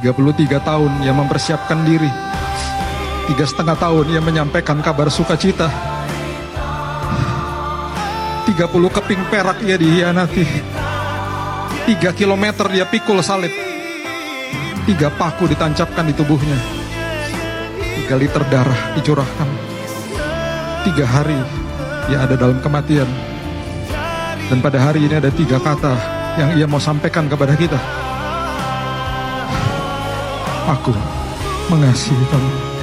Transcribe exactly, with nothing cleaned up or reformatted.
tiga puluh tiga tahun ia mempersiapkan diri. Tiga setengah tahun ia menyampaikan kabar sukacita. Tiga puluh keping perak ia dihianati. Tiga kilometer dia pikul salib. Tiga paku ditancapkan di tubuhnya. Tiga liter darah dicurahkan. Tiga hari ia ada dalam kematian. Dan pada hari ini ada tiga kata yang ia mau sampaikan kepada kita. Aku mengasihi kamu.